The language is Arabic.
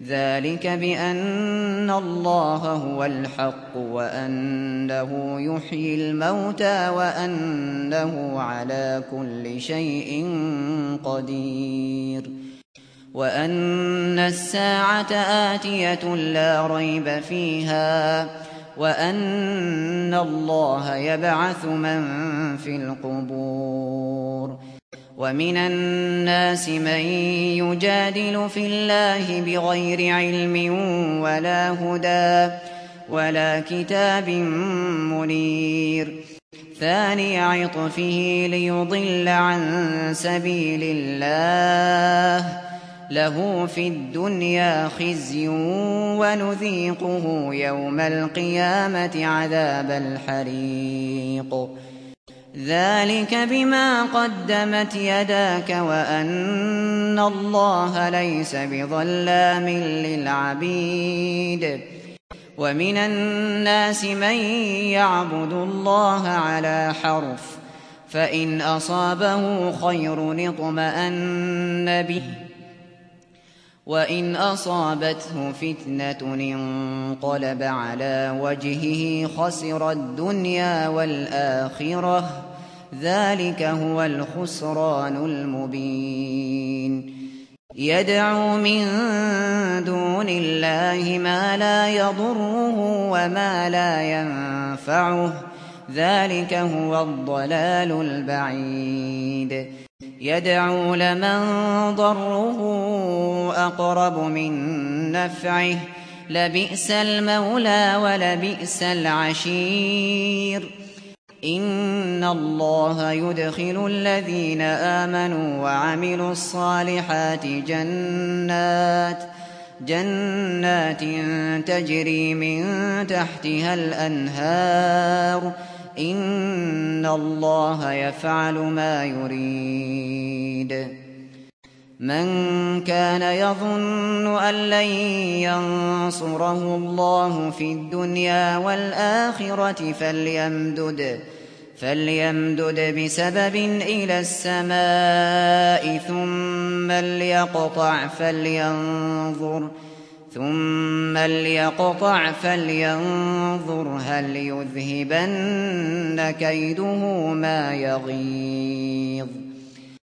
ذلك بأن الله هو الحق وأنه يحيي الموتى وأنه على كل شيء قدير وأن الساعة آتية لا ريب فيها وأن الله يبعث من في القبور ومن الناس من يجادل في الله بغير علم ولا هدى ولا كتاب منير ثاني عطفه ليضل عن سبيل الله له في الدنيا خزي ونذيقه يوم القيامة عذاب الحريق ذلك بما قدمت يداك وأن الله ليس بظلام للعبيد ومن الناس من يعبد الله على حرف فإن أصابه خير اطمأن به وإن أصابته فتنة انقلب على وجهه خسر الدنيا والآخرة ذلك هو الخسران المبين يدعو من دون الله ما لا يضره وما لا ينفعه ذلك هو الضلال البعيد يدعو لمن ضره أقرب من نفعه لبئس المولى ولبئس العشير إن الله يدخل الذين آمنوا وعملوا الصالحات جنات تجري من تحتها الأنهار إن الله يفعل ما يريد من كان يظن أن لن ينصره الله في الدنيا والآخرة فليمدد بسبب إلى السماء ثم ليقطع فلينظر هل يذهبن كيده ما يغيظ